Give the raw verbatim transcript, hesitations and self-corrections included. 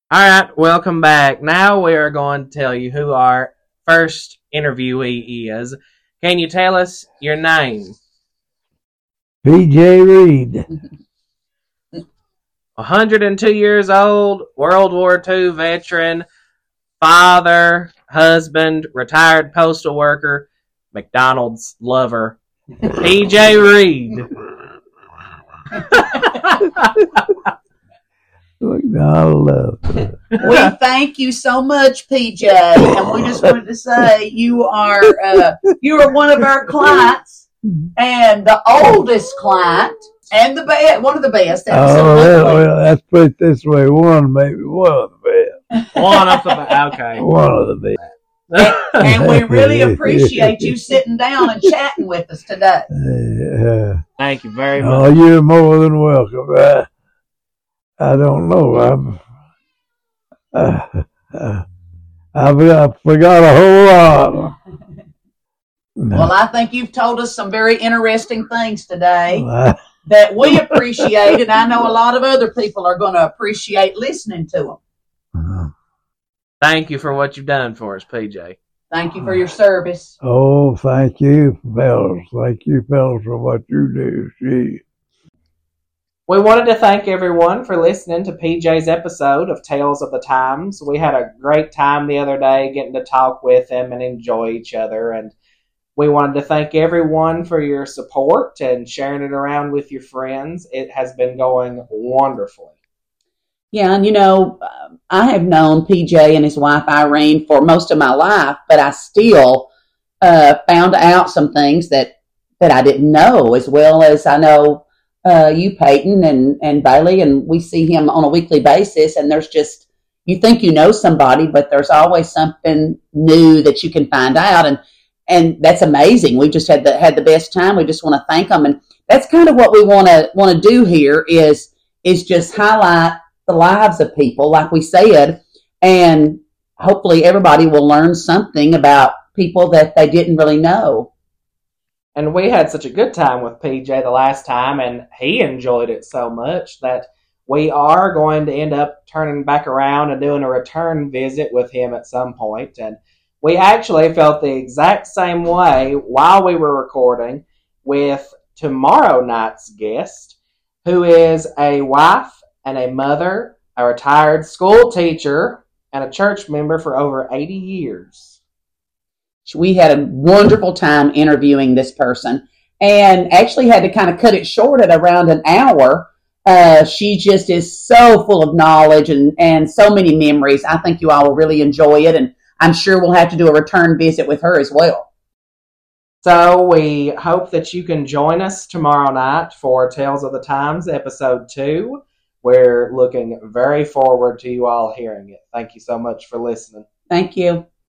All right, welcome back. Now we are going to tell you who our first interviewee is. Can you tell us your name? P J Reed. one hundred two years old, World War Two veteran, father, husband, retired postal worker, McDonald's lover, P J Reed. McDonald love. We thank you so much, P J, and we just wanted to say you are uh, you are one of our clients and the oldest client and the best, one of the best. Oh, well, well, let's put it this way: one, maybe one of the best. One of the okay. One of the best. And, and we really appreciate you sitting down and chatting with us today. Uh, Thank you very much. oh, you're more than welcome. I, I don't know. I'm, uh, uh, I've, I forgot a whole lot. Well, I think you've told us some very interesting things today Uh, that we appreciate, and I know a lot of other people are going to appreciate listening to them. Thank you for what you've done for us, P J. Thank you for your service. Oh, thank you, fellas. Thank you, fellas, for what you do. Gee. We wanted to thank everyone for listening to P J's episode of Tales of the Times. We had a great time the other day getting to talk with him and enjoy each other. And we wanted to thank everyone for your support and sharing it around with your friends. It has been going wonderfully. Yeah, and you know, I have known P J and his wife Irene for most of my life, but I still uh, found out some things that, that I didn't know, as well as I know uh, you, Peyton, and, and Bailey, and we see him on a weekly basis, and there's just, you think you know somebody, but there's always something new that you can find out, and and that's amazing. We just had the had the best time. We just want to thank them, and that's kind of what we want to want to do here is is just highlight the lives of people, like we said, and hopefully everybody will learn something about people that they didn't really know. And we had such a good time with P J the last time, and he enjoyed it so much that we are going to end up turning back around and doing a return visit with him at some point. And we actually felt the exact same way while we were recording with tomorrow night's guest, who is a wife and a mother, a retired school teacher, and a church member for over eighty years. We had a wonderful time interviewing this person and actually had to kind of cut it short at around an hour. Uh, she just is so full of knowledge and, and so many memories. I think you all will really enjoy it, and I'm sure we'll have to do a return visit with her as well. So we hope that you can join us tomorrow night for Tales of the Times, episode two. We're looking very forward to you all hearing it. Thank you so much for listening. Thank you.